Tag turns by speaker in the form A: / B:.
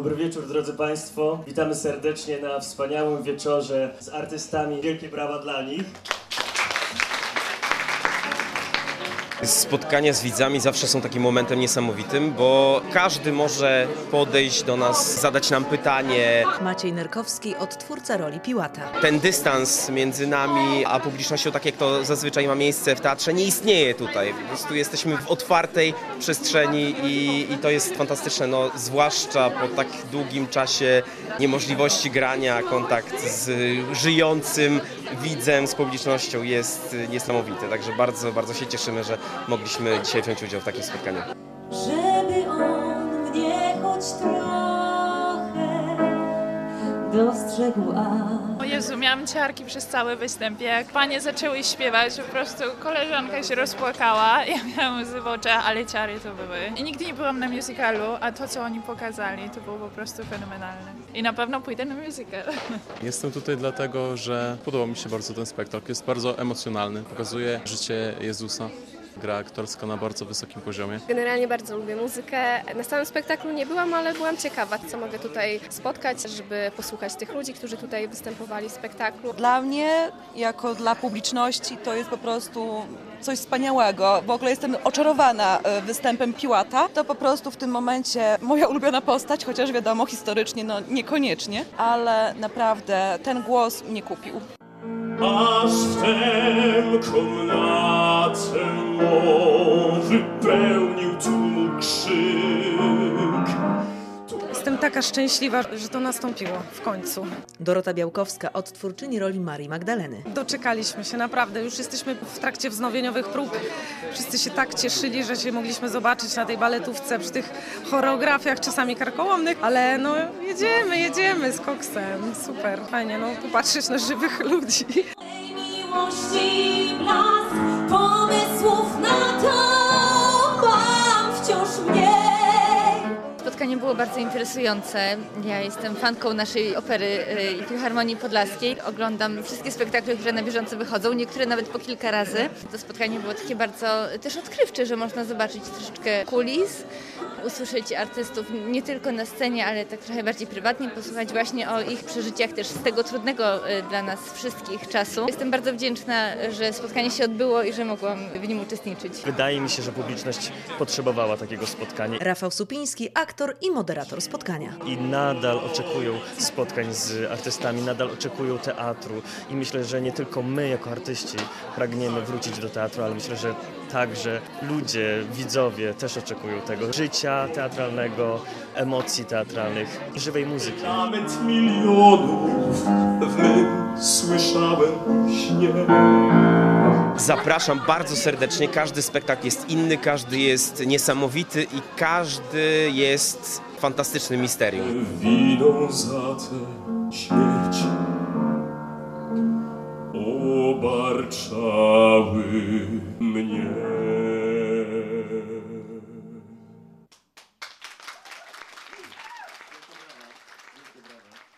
A: Dobry wieczór, drodzy Państwo. Witamy serdecznie na wspaniałym wieczorze z artystami. Wielkie brawa dla nich.
B: Spotkania z widzami zawsze są takim momentem niesamowitym, bo każdy może podejść do nas, zadać nam pytanie.
C: Maciej Nerkowski, odtwórca roli Piłata.
B: Ten dystans między nami a publicznością, tak jak to zazwyczaj ma miejsce w teatrze, nie istnieje tutaj. Po prostu jesteśmy w otwartej przestrzeni i to jest fantastyczne, no, zwłaszcza po tak długim czasie niemożliwości grania, kontakt z żyjącym widzem, z publicznością jest niesamowity. Także bardzo, bardzo się cieszymy, że mogliśmy dzisiaj wziąć udział w takim spotkaniu.
D: Żeby on mnie choć trochę dostrzegł,
E: O Jezu, miałam ciarki przez cały występ. Jak panie zaczęły śpiewać, po prostu koleżanka się rozpłakała. Ja miałam łzy w oczach, ale ciary to były. I nigdy nie byłam na musicalu, a to, co oni pokazali, to było po prostu fenomenalne. I na pewno pójdę na musical.
F: Jestem tutaj dlatego, że podoba mi się bardzo ten spektakl. Jest bardzo emocjonalny, pokazuje życie Jezusa. Gra aktorska na bardzo wysokim poziomie.
G: Generalnie bardzo lubię muzykę. Na samym spektaklu nie byłam, ale byłam ciekawa, co mogę tutaj spotkać, żeby posłuchać tych ludzi, którzy tutaj występowali w spektaklu.
H: Dla mnie, jako dla publiczności, to jest po prostu coś wspaniałego. W ogóle jestem oczarowana występem Piłata. To po prostu w tym momencie moja ulubiona postać, chociaż wiadomo, historycznie no niekoniecznie, ale naprawdę ten głos mnie kupił.
I: Aż wtem komnatę mą wypełnił tłum krzyk.
J: Jestem taka szczęśliwa, że to nastąpiło w końcu.
C: Dorota Białkowska, odtwórczyni roli Marii Magdaleny.
J: Doczekaliśmy się, naprawdę. Już jesteśmy w trakcie wznowieniowych prób. Wszyscy się tak cieszyli, że się mogliśmy zobaczyć na tej baletówce, przy tych choreografiach czasami karkołomnych, ale no jedziemy z koksem. Super, fajnie, no popatrzeć na żywych ludzi.
D: miłości blask, pomysłów na to mam wciąż mniej.
K: Spotkanie było bardzo interesujące. Ja jestem fanką naszej opery i Filharmonii Podlaskiej. Oglądam wszystkie spektakle, które na bieżąco wychodzą, niektóre nawet po kilka razy. To spotkanie było takie bardzo też odkrywcze, że można zobaczyć troszeczkę kulis, usłyszeć artystów nie tylko na scenie, ale tak trochę bardziej prywatnie, posłuchać właśnie o ich przeżyciach też z tego trudnego dla nas wszystkich czasu. Jestem bardzo wdzięczna, że spotkanie się odbyło i że mogłam w nim uczestniczyć.
A: Wydaje mi się, że publiczność potrzebowała takiego spotkania.
C: Rafał Supiński, aktor i moderator spotkania.
A: I nadal oczekują spotkań z artystami, nadal oczekują teatru. I myślę, że nie tylko my jako artyści pragniemy wrócić do teatru, ale myślę, że także ludzie, widzowie też oczekują tego życia teatralnego, emocji teatralnych, żywej muzyki.
I: Lament milionów w mym słyszałem śnie.
B: Zapraszam bardzo serdecznie, każdy spektakl jest inny, każdy jest niesamowity i każdy jest fantastycznym misterium.
I: Winą za tę śmierć obarczały mnie.